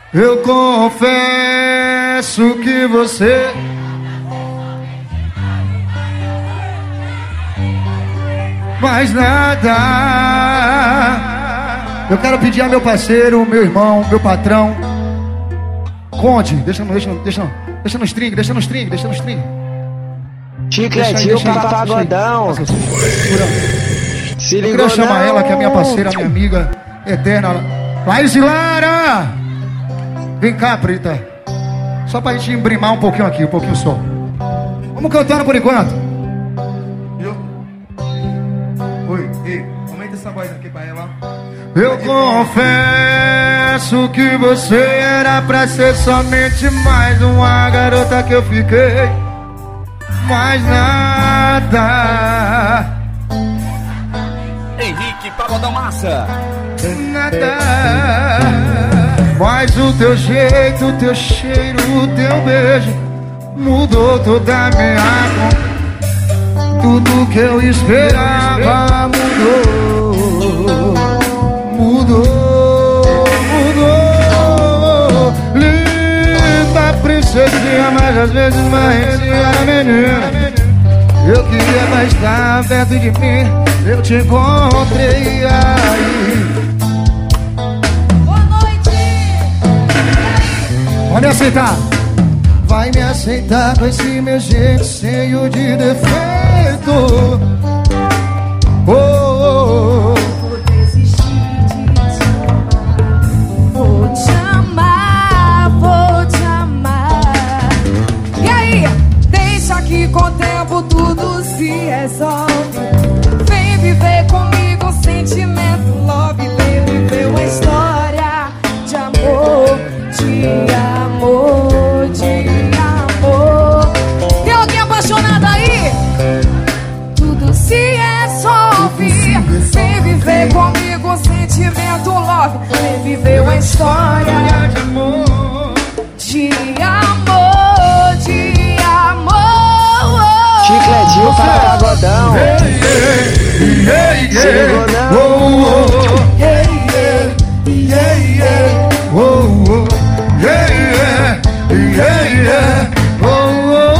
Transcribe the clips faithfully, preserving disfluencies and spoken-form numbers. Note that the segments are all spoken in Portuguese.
Eu confesso que você mais nada. Eu quero pedir a meu parceiro, meu irmão, meu patrão Conde, deixa no, deixa no, deixa no, deixa no string, deixa no string, deixa no string. Chicletinho para pagodão. Se ligou. Eu queria chamar ela, que é minha parceira, minha amiga eterna, Laís e Lara. Vem cá, Preta. Só pra gente embrimar um pouquinho aqui, um pouquinho só. Vamos cantando por enquanto. Eu? Oi, ei, aumenta essa voz aqui pra ela. Eu confesso que você era pra ser somente mais uma garota que eu fiquei. Mais nada. Henrique Pagodão Massa. Nada. Mas o teu jeito, o teu cheiro, o teu beijo mudou toda a minha conta. Tudo que eu esperava mudou. Mudou, mudou. Linda princesinha, mas às vezes mais menina. Eu queria mais estar perto de mim. Eu te encontrei aí. Boa noite. Pode me aceitar. Vai me aceitar com esse meu jeito cheio de defeito. Oh, oh, oh. Vou desistir de te amar. Vou te amar, vou te amar. E aí? Deixa que com o tempo tudo se resolve. Vem viver comigo um sentimento love. Vem viver uma história de amor, de amor, de amor. Tem alguém apaixonado aí? Tudo se resolve. Vem viver comigo um sentimento love. Vem viver uma história De amor. de amor, de amor. Chicletinho para pagodão. Yeah, yeah, yeah. Se ligou não? Oh, oh, oh. Yeah, yeah, yeah, yeah. Oh, oh. Yeah, yeah, yeah, yeah. Oh, oh, oh.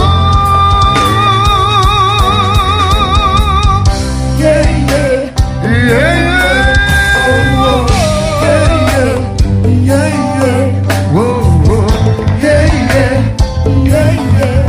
Yeah, yeah, yeah, yeah. Oh, oh. Yeah, yeah, yeah, yeah. Oh, oh. Yeah, yeah, yeah, yeah.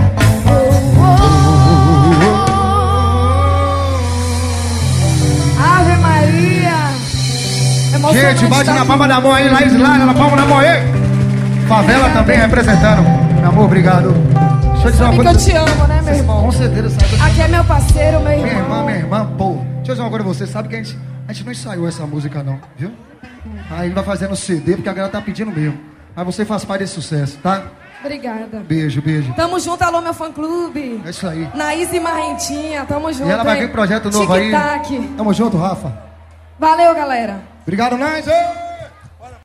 Ave Maria. Gente, bate na palma da mão aí, Laís e Lara, na palma da mão aí. Favela também representando. Meu amor, obrigado. Deixa eu dizer uma Sabe que coisa. eu te amo, né, meu irmão? Com certeza sabe. Aqui é meu parceiro, meu Minha irmã, irmão. minha irmã, pô. Deixa eu dizer uma coisa pra você. Sabe que a gente, a gente não ensaiou essa música não, viu? Aí vai fazendo C D, porque a galera tá pedindo mesmo. Mas você faz parte desse sucesso, tá? Obrigada. Beijo, beijo. Tamo junto, alô, meu fã-clube. É isso aí. Naís e Marrentinha, tamo junto. E ela vai hein? vir projeto novo aí. Tic-tac. Tamo junto, Rafa. Valeu, galera. Obrigado, Naís.